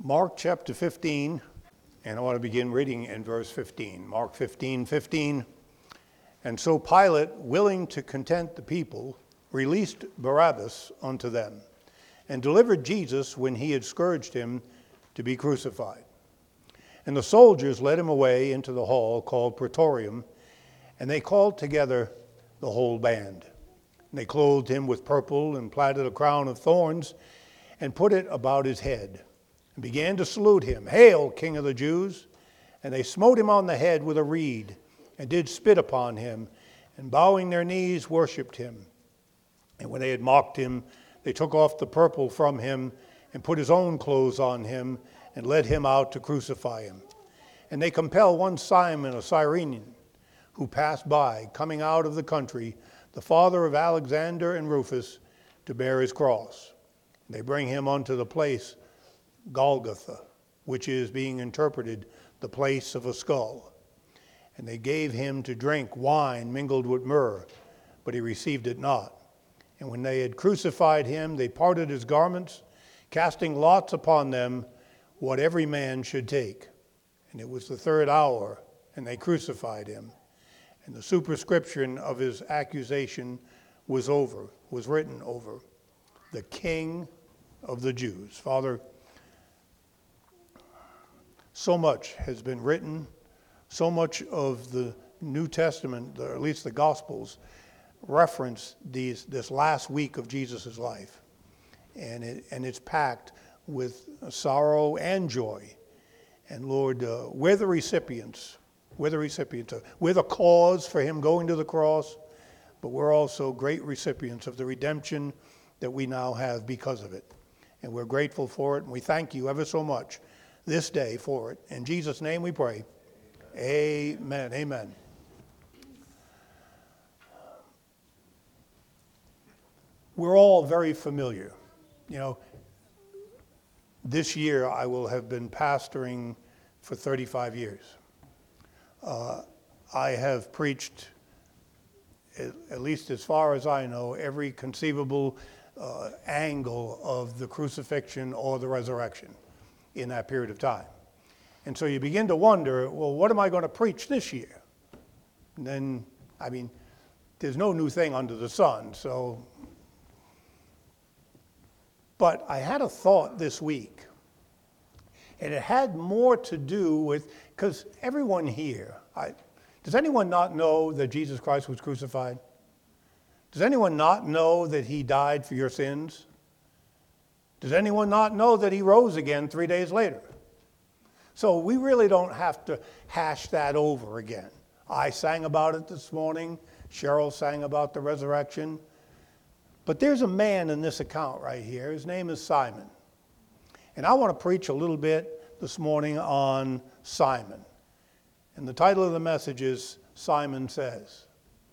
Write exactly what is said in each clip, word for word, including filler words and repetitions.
Mark chapter fifteen, and I want to begin reading in verse fifteen. Mark fifteen, fifteen. And so Pilate, willing to content the people, released Barabbas unto them, and delivered Jesus, when he had scourged him, to be crucified. And the soldiers led him away into the hall called Praetorium, and they called together the whole band. And they clothed him with purple, and platted a crown of thorns, and put it about his head, and began to salute him, Hail, King of the Jews! And they smote him on the head with a reed, and did spit upon him, and bowing their knees worshipped him. And when they had mocked him, they took off the purple from him, and put his own clothes on him, and led him out to crucify him. And they compelled one Simon, a Cyrenian, who passed by, coming out of the country, the father of Alexander and Rufus, to bear his cross. And they bring him unto the place Golgotha, which is, being interpreted, the place of a skull. And they gave him to drink wine mingled with myrrh, but he received it not. And when they had crucified him, they parted his garments, casting lots upon them what every man should take. And it was the third hour, and they crucified him. And the superscription of his accusation was over, was written over, the King of the Jews. Father, so much has been written, so much of the New Testament, or at least the Gospels, reference these this last week of Jesus' life. And it and it's packed with sorrow and joy. And Lord, uh, we're the recipients. We're the recipients. Of, we're the cause for him going to the cross, but we're also great recipients of the redemption that we now have because of it. And we're grateful for it, and we thank you ever so much this day for it. In Jesus' name we pray. Amen. Amen. We're all very familiar. You know, this year I will have been pastoring for thirty-five years. Uh, I have preached, at least as far as I know, every conceivable uh, angle of the crucifixion or the resurrection in that period of time. And so you begin to wonder, well, what am I going to preach this year? And then, I mean, there's no new thing under the sun, so. But I had a thought this week, and it had more to do with, because everyone here, I, does anyone not know that Jesus Christ was crucified? Does anyone not know that he died for your sins? Does anyone not know that he rose again three days later? So we really don't have to hash that over again. I sang about it this morning. Cheryl sang about the resurrection. But there's a man in this account right here. His name is Simon. And I want to preach a little bit this morning on Simon. And the title of the message is Simon Says.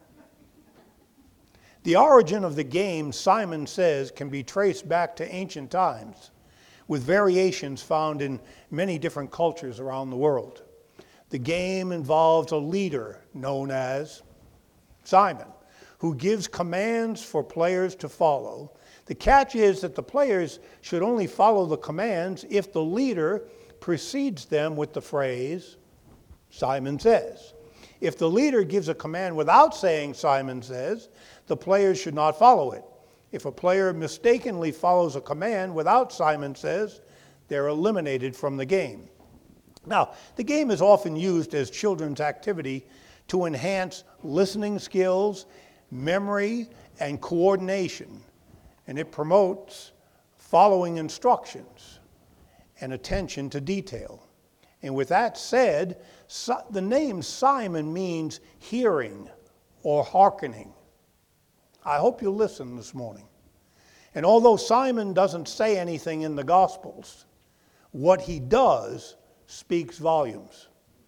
The origin of the game, Simon Says, can be traced back to ancient times, with variations found in many different cultures around the world. The game involves a leader known as Simon, who gives commands for players to follow. The catch is that the players should only follow the commands if the leader precedes them with the phrase, Simon Says. If the leader gives a command without saying Simon Says, the players should not follow it. If a player mistakenly follows a command without Simon Says, they're eliminated from the game. Now, the game is often used as children's activity to enhance listening skills, memory, and coordination, and it promotes following instructions and attention to detail. And with that said, so, the name Simon means hearing or hearkening. I hope you listen this morning. And although Simon doesn't say anything in the Gospels, what he does speaks volumes.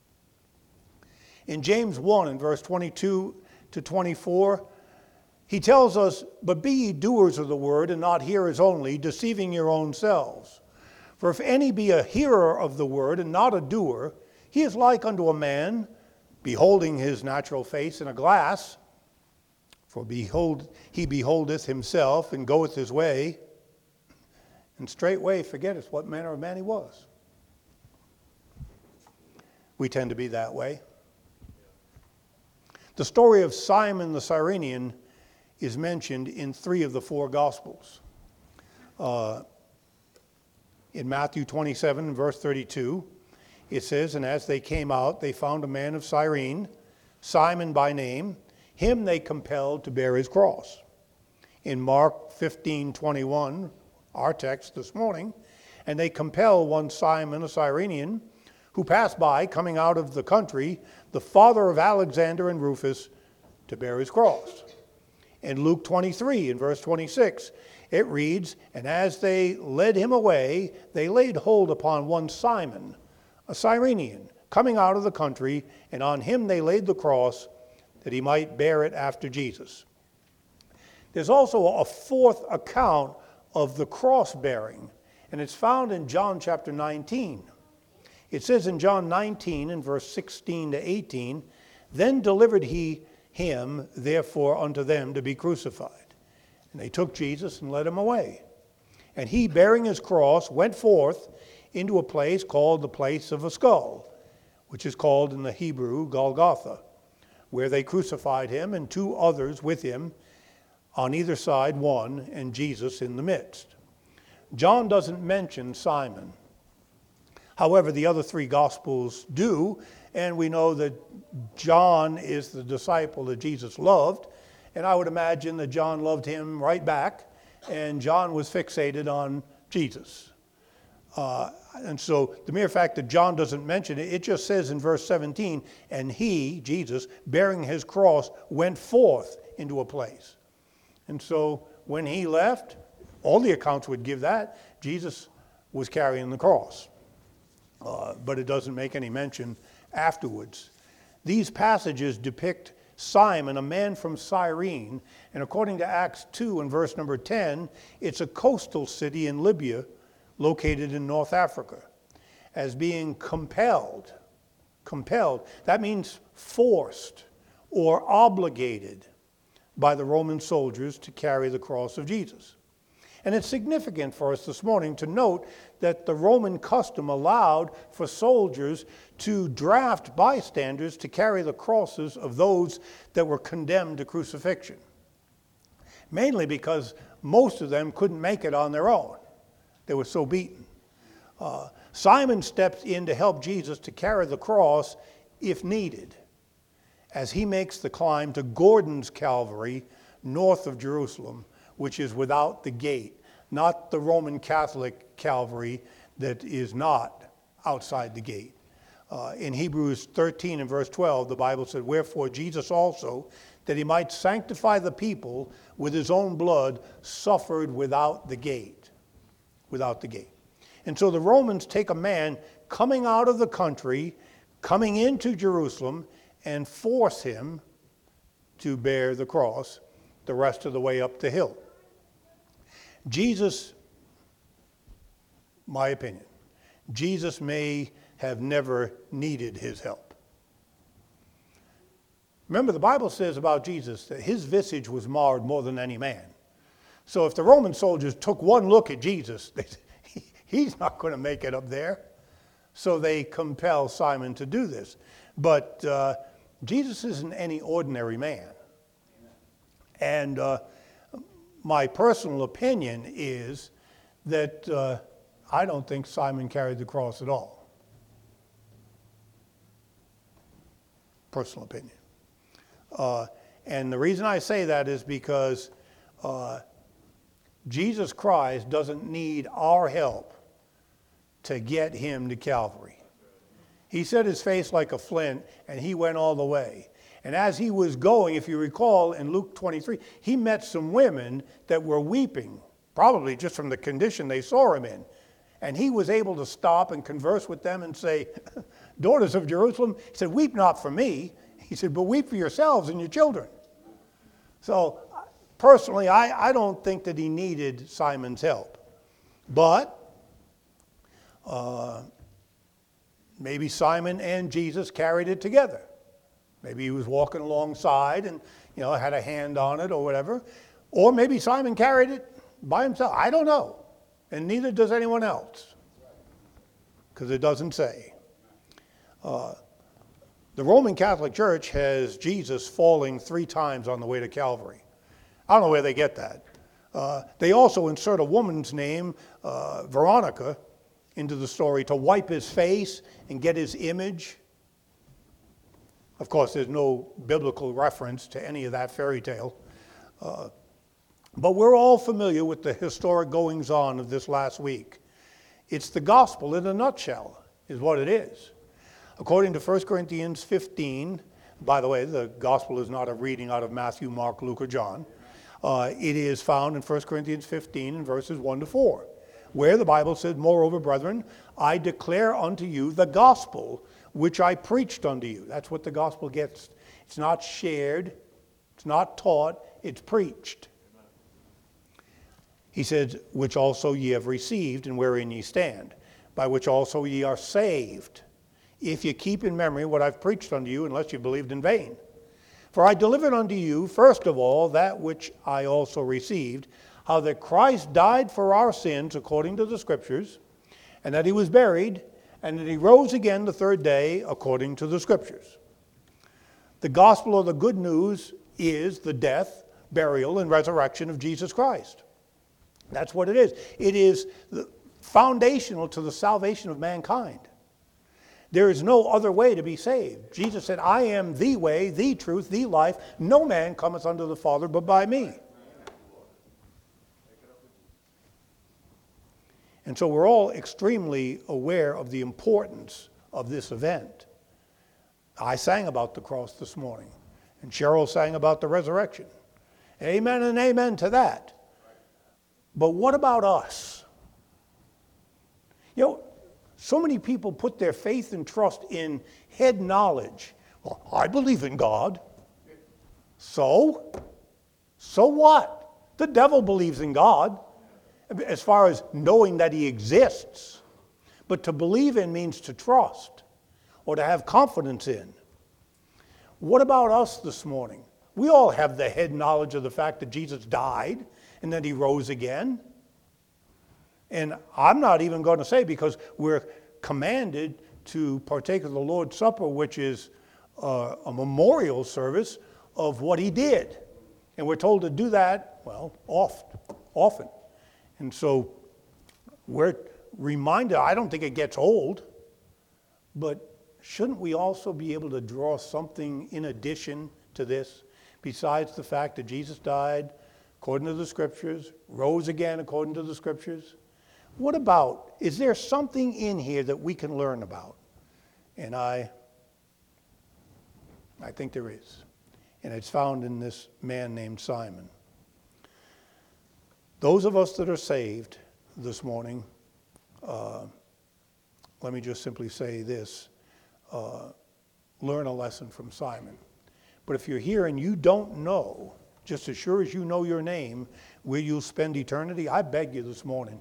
In James one, in verse twenty-two to twenty-four, he tells us, But be ye doers of the word, and not hearers only, deceiving your own selves. For if any be a hearer of the word, and not a doer, he is like unto a man, beholding his natural face in a glass. For behold, he beholdeth himself, and goeth his way, and straightway forgetteth what manner of man he was. We tend to be that way. The story of Simon the Cyrenian is mentioned in three of the four Gospels. Uh, in Matthew twenty-seven, verse thirty-two, it says, "And as they came out, they found a man of Cyrene, Simon by name. Him they compelled to bear his cross." In Mark fifteen twenty-one, our text this morning, "And they compel one Simon, a Cyrenian, who passed by, coming out of the country, the father of Alexander and Rufus, to bear his cross." In Luke twenty-three, in verse twenty-six, it reads, "And as they led him away, they laid hold upon one Simon, a Cyrenian, coming out of the country, and on him they laid the cross, that he might bear it after Jesus." There's also a fourth account of the cross bearing, and it's found in John chapter nineteen. It says in John nineteen, in verse sixteen to eighteen, "Then delivered he him, therefore, unto them to be crucified. And they took Jesus and led him away. And he, bearing his cross, went forth into a place called the place of a skull, which is called in the Hebrew Golgotha, where they crucified him and two others with him, on either side one, and Jesus in the midst." John doesn't mention Simon. However, the other three Gospels do, and we know that John is the disciple that Jesus loved, and I would imagine that John loved him right back, and John was fixated on Jesus. Uh, and so the mere fact that John doesn't mention it, it just says in verse seventeen, "And he," Jesus, "bearing his cross, went forth into a place." And so when he left, all the accounts would give that, Jesus was carrying the cross. Uh, but it doesn't make any mention afterwards. These passages depict Simon, a man from Cyrene, and according to Acts two and verse number ten, it's a coastal city in Libya located in North Africa, as being compelled. Compelled, that means forced or obligated by the Roman soldiers to carry the cross of Jesus. And it's significant for us this morning to note that the Roman custom allowed for soldiers to draft bystanders to carry the crosses of those that were condemned to crucifixion. Mainly because most of them couldn't make it on their own. They were so beaten. Uh, Simon steps in to help Jesus to carry the cross if needed, as he makes the climb to Gordon's Calvary, north of Jerusalem, which is without the gate, not the Roman Catholic Calvary that is not outside the gate. Uh, in Hebrews thirteen and verse twelve, the Bible said, "Wherefore Jesus also, that he might sanctify the people with his own blood, suffered without the gate." Without the gate. And so the Romans take a man coming out of the country, coming into Jerusalem, and force him to bear the cross the rest of the way up the hill. Jesus, my opinion, Jesus may have never needed his help. Remember, the Bible says about Jesus that his visage was marred more than any man. So if the Roman soldiers took one look at Jesus, they said, he's not going to make it up there. So they compel Simon to do this. But uh, Jesus isn't any ordinary man. And uh, my personal opinion is that uh, I don't think Simon carried the cross at all. Personal opinion. Uh, and the reason I say that is because uh, Jesus Christ doesn't need our help to get him to Calvary. He set his face like a flint, and he went all the way. And as he was going, if you recall, in Luke twenty-three, he met some women that were weeping, probably just from the condition they saw him in. And he was able to stop and converse with them and say, "Daughters of Jerusalem," he said, "weep not for me." He said, "but weep for yourselves and your children." So personally, I, I don't think that he needed Simon's help. But uh, maybe Simon and Jesus carried it together. Maybe he was walking alongside and, you know, had a hand on it or whatever. Or maybe Simon carried it by himself. I don't know. And neither does anyone else. Because it doesn't say. Uh, the Roman Catholic Church has Jesus falling three times on the way to Calvary. I don't know where they get that. Uh, they also insert a woman's name, uh, Veronica, into the story to wipe his face and get his image. Of course, there's no biblical reference to any of that fairy tale. Uh, but we're all familiar with the historic goings-on of this last week. It's the gospel in a nutshell, is what it is. According to First Corinthians fifteen, by the way, the gospel is not a reading out of Matthew, Mark, Luke, or John. Uh, it is found in First Corinthians fifteen in verses one to four, where the Bible says, "Moreover, brethren, I declare unto you the gospel which I preached unto you." That's what the gospel gets. It's not shared, it's not taught, it's preached. He says, "Which also ye have received, and wherein ye stand, by which also ye are saved, if ye keep in memory what I've preached unto you, unless you believed in vain. For I delivered unto you, first of all, that which I also received, how that Christ died for our sins according to the Scriptures, and that he was buried, and that he rose again the third day according to the Scriptures." The gospel of the good news is the death, burial, and resurrection of Jesus Christ. That's what it is. It is foundational to the salvation of mankind. There is no other way to be saved. Jesus said, "I am the way, the truth, the life. No man cometh unto the Father but by me." And so we're all extremely aware of the importance of this event. I sang about the cross this morning, and Cheryl sang about the resurrection. Amen and amen to that. But what about us? You know, so many people put their faith and trust in head knowledge. Well, I believe in God. So? So what? The devil believes in God, as far as knowing that he exists. But to believe in means to trust or to have confidence in. What about us this morning? We all have the head knowledge of the fact that Jesus died and that he rose again. And I'm not even going to say, because we're commanded to partake of the Lord's Supper, which is uh, a memorial service of what he did. And we're told to do that, well, oft, often. And so we're reminded, I don't think it gets old, but shouldn't we also be able to draw something in addition to this, besides the fact that Jesus died according to the Scriptures, rose again according to the Scriptures? What about, is there something in here that we can learn about? And I, I think there is. And it's found in this man named Simon. Those of us that are saved this morning, uh, let me just simply say this, uh, learn a lesson from Simon. But if you're here and you don't know, just as sure as you know your name, where you'll spend eternity, I beg you this morning,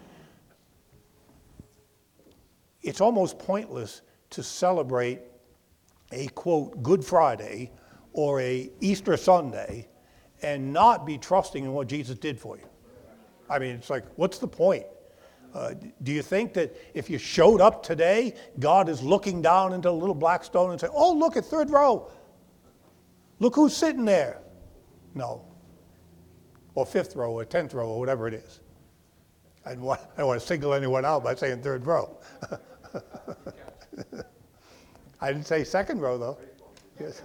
it's almost pointless to celebrate a, quote, Good Friday or a Easter Sunday and not be trusting in what Jesus did for you. I mean, it's like, what's the point? Uh, do you think that if you showed up today, God is looking down into a little black stone and say, "Oh, look at third row. Look who's sitting there"? No. Or fifth row or tenth row or whatever it is. I don't want, I don't want to single anyone out by saying third row. I didn't say second row, though. Yes.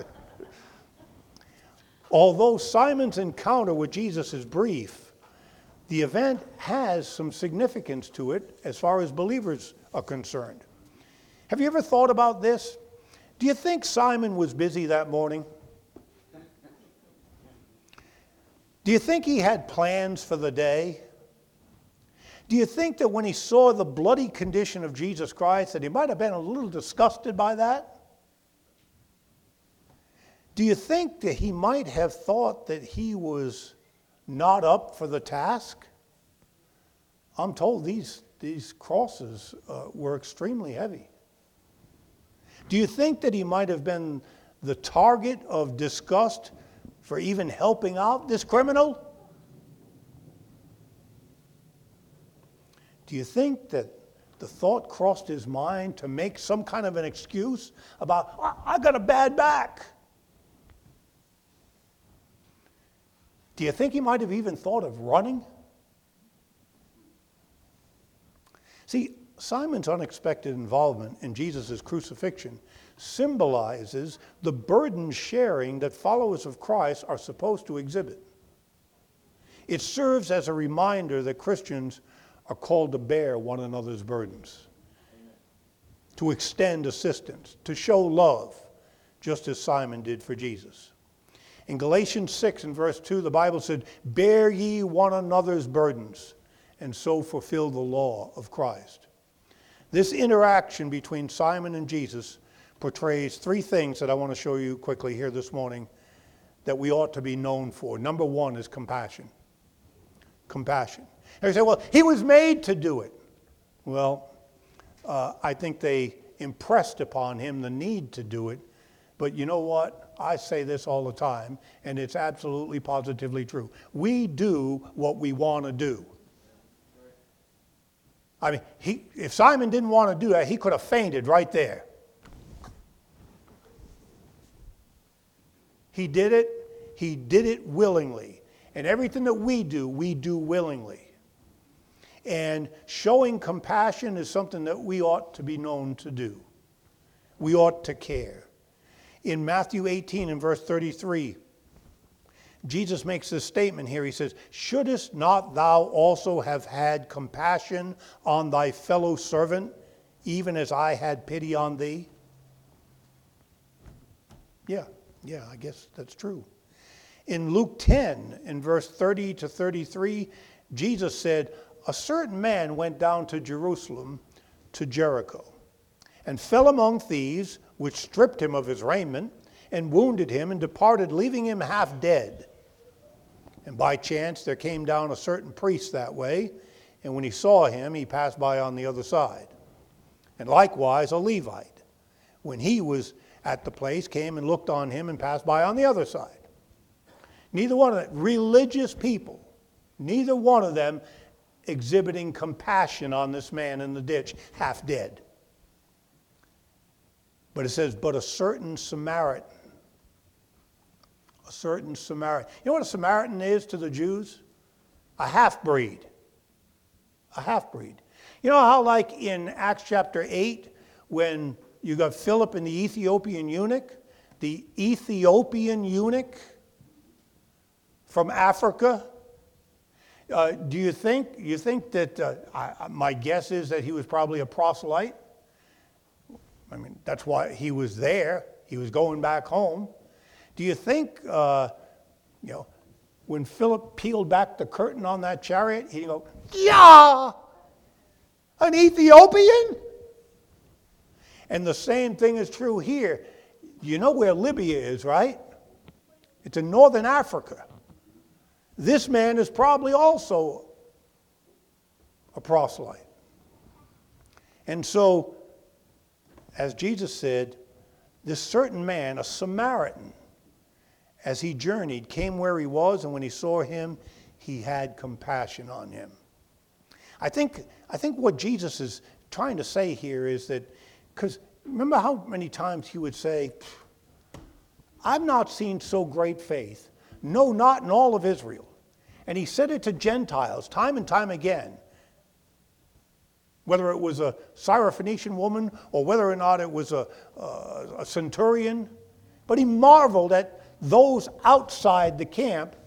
Although Simon's encounter with Jesus is brief, the event has some significance to it as far as believers are concerned. Have you ever thought about this? Do you think Simon was busy that morning? Do you think he had plans for the day? Do you think that when he saw the bloody condition of Jesus Christ that he might have been a little disgusted by that? Do you think that he might have thought that he was not up for the task? I'm told these, these crosses uh, were extremely heavy. Do you think that he might have been the target of disgust for even helping out this criminal? Do you think that the thought crossed his mind to make some kind of an excuse about, I, I got a bad back. Do you think he might have even thought of running? See, Simon's unexpected involvement in Jesus' crucifixion symbolizes the burden sharing that followers of Christ are supposed to exhibit. It serves as a reminder that Christians are called to bear one another's burdens, to extend assistance, to show love, just as Simon did for Jesus. In Galatians six and verse two, the Bible said, "Bear ye one another's burdens, and so fulfill the law of Christ." This interaction between Simon and Jesus portrays three things that I want to show you quickly here this morning that we ought to be known for. Number one is compassion. Compassion. And you say, well, he was made to do it. Well, uh, I think they impressed upon him the need to do it. But you know what? I say this all the time, and it's absolutely positively true. We do what we want to do. I mean, he, if Simon didn't want to do that, he could have fainted right there. He did it. He did it willingly. And everything that we do, we do willingly. And showing compassion is something that we ought to be known to do. We ought to care. In Matthew eighteen and verse thirty-three, Jesus makes this statement here. He says, "Shouldest not thou also have had compassion on thy fellow servant, even as I had pity on thee?" Yeah, yeah, I guess that's true. In Luke ten, in verse thirty to thirty-three, Jesus said, "A certain man went down to Jerusalem, to Jericho, and fell among thieves, which stripped him of his raiment, and wounded him, and departed, leaving him half dead. And by chance there came down a certain priest that way, and when he saw him, he passed by on the other side. And likewise a Levite, when he was at the place, came and looked on him and passed by on the other side." Neither one of them, religious people, neither one of them exhibiting compassion on this man in the ditch, half dead. But it says, but a certain Samaritan, a certain Samaritan. You know what a Samaritan is to the Jews? A half-breed. A half-breed. You know how like in Acts chapter eight, when you got Philip and the Ethiopian eunuch, the Ethiopian eunuch from Africa, uh, do you think, you think that, uh, I, my guess is that he was probably a proselyte? I mean, that's why he was there. He was going back home. Do you think, uh, you know, when Philip peeled back the curtain on that chariot, he'd go, "Yeah, an Ethiopian?" And the same thing is true here. You know where Libya is, right? It's in northern Africa. This man is probably also a proselyte. And so, as Jesus said, this certain man, a Samaritan, as he journeyed, came where he was, and when he saw him, he had compassion on him. I think, I think what Jesus is trying to say here is that, because remember how many times he would say, "I've not seen so great faith, no, not in all of Israel." And he said it to Gentiles time and time again. Whether it was a Syrophoenician woman or whether or not it was a, a, a centurion. But he marveled at those outside the camp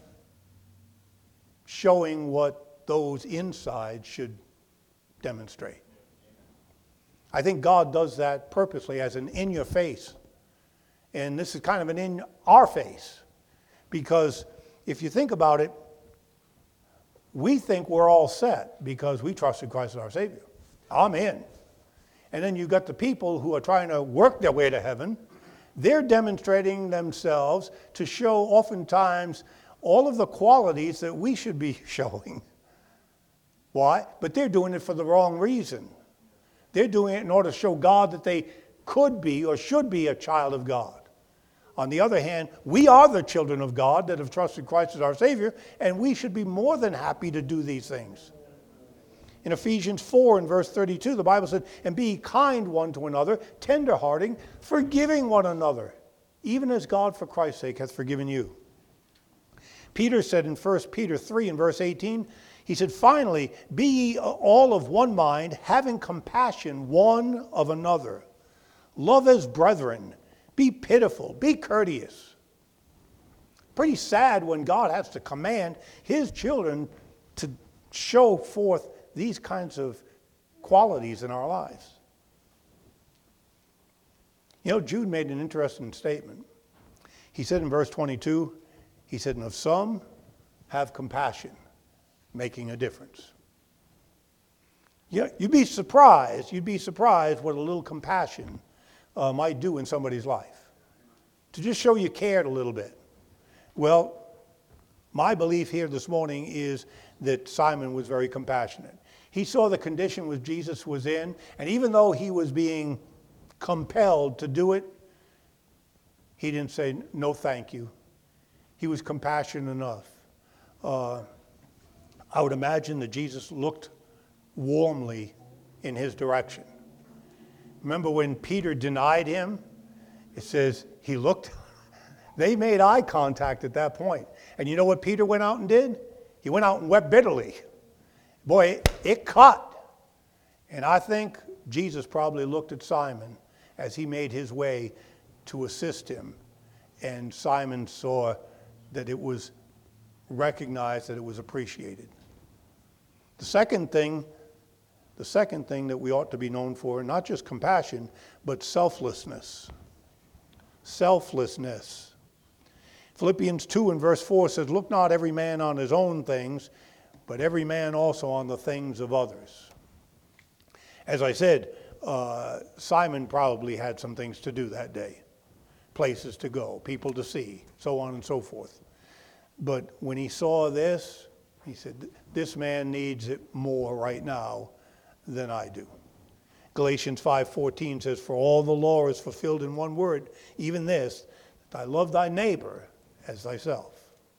showing what those inside should demonstrate. I think God does that purposely as an in your face. And this is kind of an in our face. Because if you think about it, we think we're all set because we trusted Christ as our Savior. I'm in. And then you've got the people who are trying to work their way to heaven. They're demonstrating themselves to show oftentimes all of the qualities that we should be showing. Why? But they're doing it for the wrong reason. They're doing it in order to show God that they could be or should be a child of God. On the other hand, we are the children of God that have trusted Christ as our Savior, and we should be more than happy to do these things. In Ephesians four and verse thirty-two, the Bible said, and be kind one to another, tenderhearted, forgiving one another, even as God for Christ's sake hath forgiven you. Peter said in First Peter three and verse eighteen, he said, finally, be ye all of one mind, having compassion one of another. Love as brethren. Be pitiful. Be courteous. Pretty sad when God has to command his children to show forth these kinds of qualities in our lives. You know, Jude made an interesting statement. He said in verse twenty-two, he said, and of some have compassion, making a difference. Yeah, you'd be surprised, you'd be surprised what a little compassion uh, might do in somebody's life. To just show you cared a little bit. Well, my belief here this morning is that Simon was very compassionate. He saw the condition which Jesus was in, and even though he was being compelled to do it, he didn't say, no, thank you. He was compassionate enough. Uh, I would imagine that Jesus looked warmly in his direction. Remember when Peter denied him? It says he looked. They made eye contact at that point. And you know what Peter went out and did? He went out and wept bitterly. Boy, it, it cut. And I think Jesus probably looked at Simon as he made his way to assist him. And Simon saw that it was recognized, that it was appreciated. The second thing, the second thing that we ought to be known for, not just compassion, but selflessness. Selflessness. Philippians two and verse four says, look not every man on his own things, but every man also on the things of others. As I said, uh, Simon probably had some things to do that day. Places to go, people to see, so on and so forth. But when he saw this, he said, this man needs it more right now than I do. Galatians five fourteen says, for all the law is fulfilled in one word, even this, that I love thy neighbor as thyself.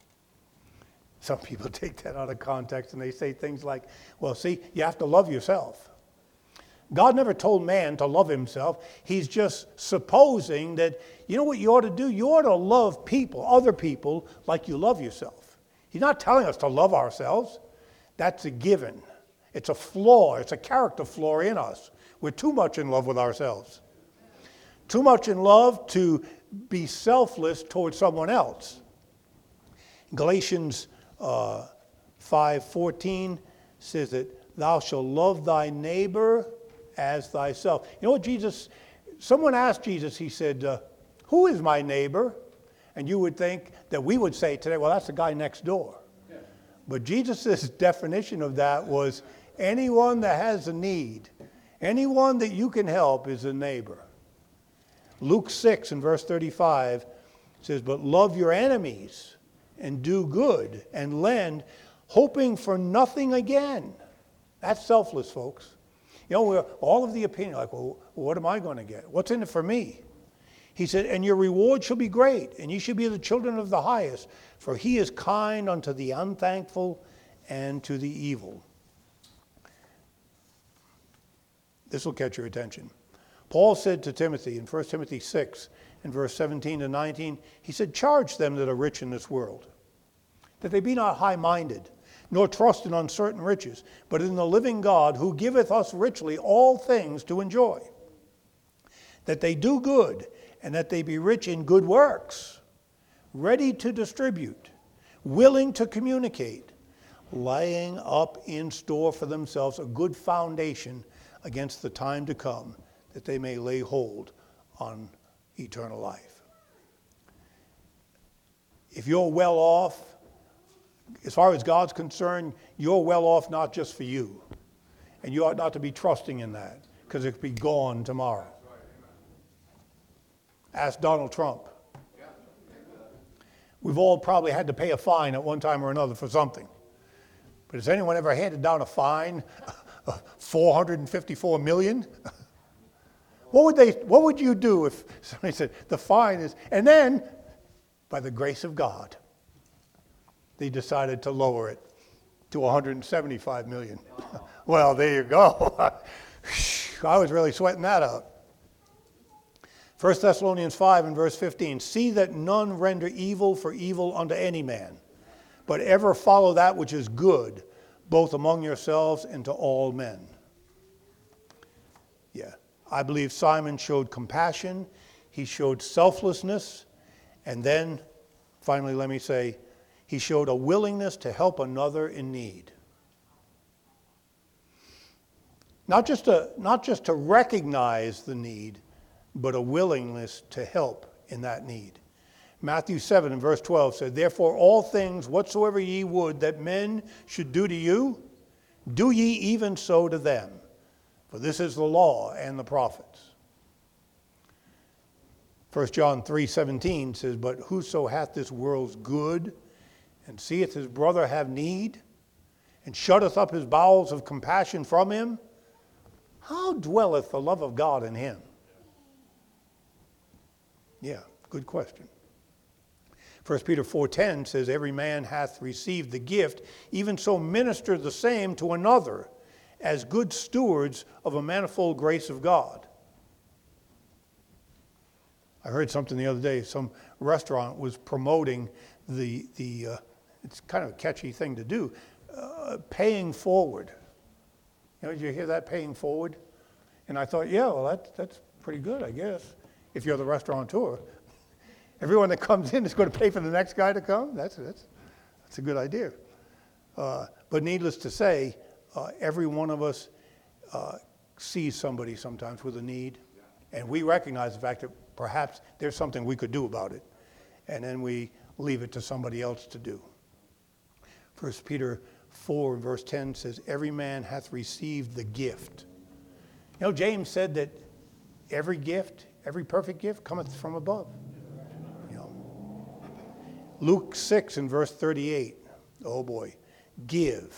Some people take that out of context and they say things like, well, see, you have to love yourself. God never told man to love himself. He's just supposing that, you know what you ought to do? You ought to love people, other people, like you love yourself. He's not telling us to love ourselves. That's a given. It's a flaw. It's a character flaw in us. We're too much in love with ourselves. Too much in love to be selfless towards someone else. Galatians uh, five fourteen says that thou shalt love thy neighbor as thyself. You know what Jesus, someone asked Jesus, he said, uh, who is my neighbor? And you would think that we would say today, well, that's the guy next door. Yeah. But Jesus' definition of that was anyone that has a need, anyone that you can help is a neighbor. Luke six and verse thirty-five says, but love your enemies and do good and lend, hoping for nothing again. That's selfless, folks. You know, we're all of the opinion, like, well, what am I going to get? What's in it for me? He said, and your reward shall be great, and ye shall be the children of the highest, for he is kind unto the unthankful and to the evil. This will catch your attention. Paul said to Timothy in First Timothy six, in verse seventeen to nineteen, he said, charge them that are rich in this world, that they be not high-minded, nor trust in uncertain riches, but in the living God, who giveth us richly all things to enjoy. That they do good, and that they be rich in good works, ready to distribute, willing to communicate, laying up in store for themselves a good foundation against the time to come, that they may lay hold on eternal life. If you're well off, as far as God's concerned, you're well off not just for you. And you ought not to be trusting in that, because it could be gone tomorrow. Ask Donald Trump. We've all probably had to pay a fine at one time or another for something. But has anyone ever handed down a fine of four hundred fifty-four million dollars? What would they, what would you do if somebody said, the fine is, and then, by the grace of God, they decided to lower it to one hundred seventy-five million dollars. Well, there you go. I was really sweating that out. First Thessalonians five and verse fifteen, see that none render evil for evil unto any man, but ever follow that which is good, both among yourselves and to all men. Yeah, I believe Simon showed compassion, he showed selflessness, and then, finally, let me say, he showed a willingness to help another in need. Not just to, not just to recognize the need, but a willingness to help in that need. Matthew seven and verse twelve said, therefore all things whatsoever ye would that men should do to you, do ye even so to them. For this is the law and the prophets. First John three seventeen says, but whoso hath this world's good, and seeth his brother have need, and shutteth up his bowels of compassion from him, how dwelleth the love of God in him? Yeah, good question. First Peter four ten says, every man hath received the gift, even so minister the same to another, as good stewards of a manifold grace of God. I heard something the other day, some restaurant was promoting the, the uh, it's kind of a catchy thing to do, uh, paying forward. You know, did you hear that, paying forward? And I thought, yeah, well, that, that's pretty good, I guess, if you're the restaurateur. Everyone that comes in is going to pay for the next guy to come? That's, that's, that's a good idea. Uh, but needless to say, uh, every one of us uh, sees somebody sometimes with a need, and we recognize the fact that perhaps there's something we could do about it, and then we leave it to somebody else to do. First Peter four and verse ten says, every man hath received the gift. You know, James said that every gift, every perfect gift cometh from above. You know. Luke six and verse thirty-eight, oh boy, give.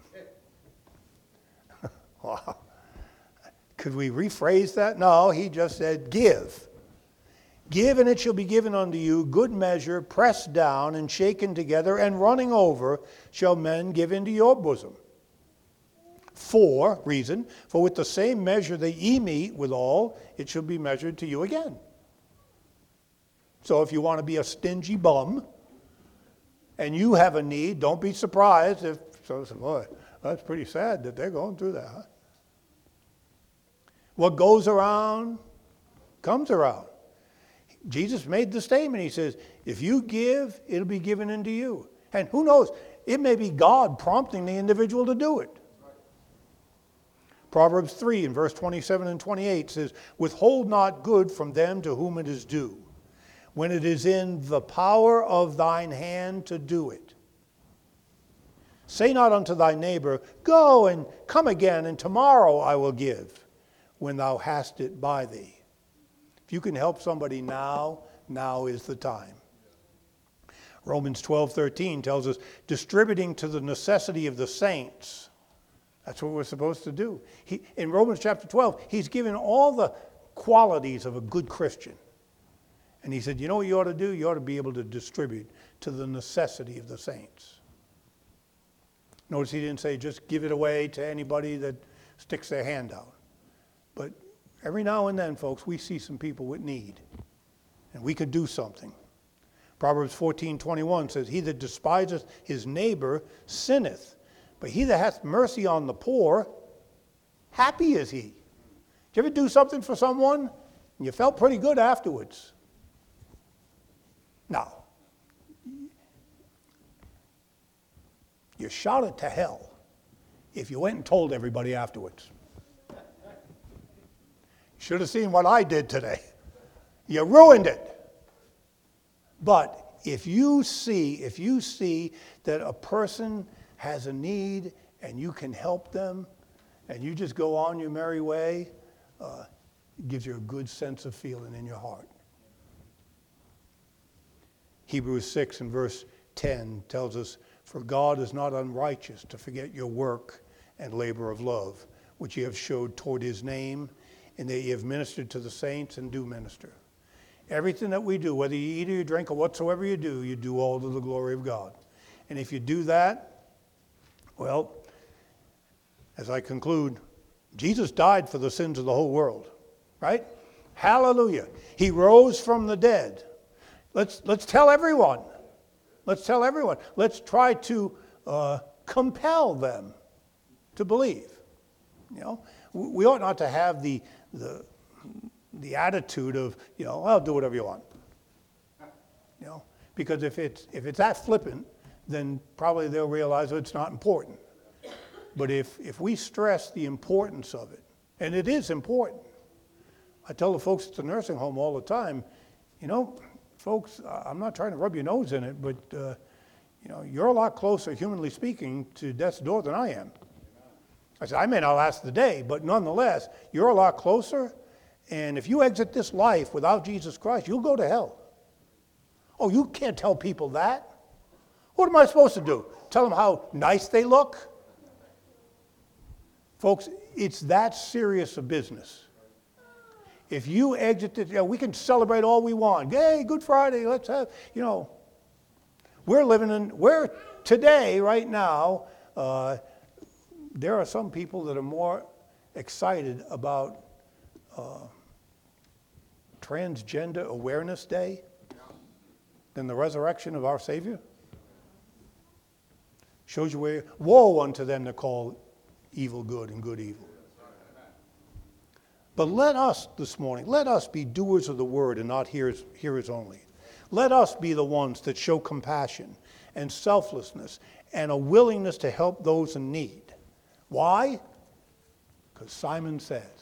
Wow. Could we rephrase that? No, he just said give. Give, and it shall be given unto you, good measure, pressed down and shaken together, and running over, shall men give into your bosom. For, reason, for with the same measure that ye meet withal, it shall be measured to you again. So if you want to be a stingy bum, and you have a need, don't be surprised if, so, boy, that's pretty sad that they're going through that, huh? What goes around, comes around. Jesus made the statement. He says, if you give, it'll be given unto you. And who knows, it may be God prompting the individual to do it. Proverbs three and verse twenty-seven and twenty-eight says, withhold not good from them to whom it is due, when it is in the power of thine hand to do it. Say not unto thy neighbor, go and come again, and tomorrow I will give, when thou hast it by thee. If you can help somebody now, now is the time. Romans twelve thirteen tells us, distributing to the necessity of the saints. That's what we're supposed to do. He, in Romans chapter twelve, he's given all the qualities of a good Christian. And he said, you know what you ought to do? You ought to be able to distribute to the necessity of the saints. Notice he didn't say just give it away to anybody that sticks their hand out. But every now and then, folks, we see some people with need, and we could do something. Proverbs fourteen twenty-one says, he that despiseth his neighbor sinneth, but he that hath mercy on the poor, happy is he. Did you ever do something for someone, and you felt pretty good afterwards? Now, you shot it to hell if you went and told everybody afterwards. Should have seen what I did today. You ruined it. But if you see, if you see that a person has a need and you can help them, and you just go on your merry way, uh, it gives you a good sense of feeling in your heart. Hebrews six and verse ten tells us, for God is not unrighteous to forget your work and labor of love, which ye have showed toward his name, and that ye have ministered to the saints and do minister. Everything that we do, whether you eat or you drink or whatsoever you do, you do all to the glory of God. And if you do that, well, as I conclude, Jesus died for the sins of the whole world, right? Hallelujah. He rose from the dead. Let's, let's tell everyone. Let's tell everyone. Let's try to uh, compel them to believe. You know, we ought not to have the, the, the attitude of, you know, I'll do whatever you want. You know, because if it's, if it's that flippant, then probably they'll realize that it's not important. But if, if we stress the importance of it, and it is important, I tell the folks at the nursing home all the time, you know, folks, I'm not trying to rub your nose in it, but, uh, you know, you're a lot closer, humanly speaking, to death's door than I am. I said, I may not last the day, but nonetheless, you're a lot closer, and if you exit this life without Jesus Christ, you'll go to hell. Oh, you can't tell people that. What am I supposed to do? Tell them how nice they look? Folks, it's that serious a business. If you exit it, you know, we can celebrate all we want. Hey, Good Friday, let's have, you know. We're living in, we're today, right now, uh, there are some people that are more excited about uh, Transgender Awareness Day than the resurrection of our Savior. Shows you where, woe unto them that call evil good and good evil. But let us this morning, let us be doers of the word and not hearers, hearers only. Let us be the ones that show compassion and selflessness and a willingness to help those in need. Why? Because Simon says,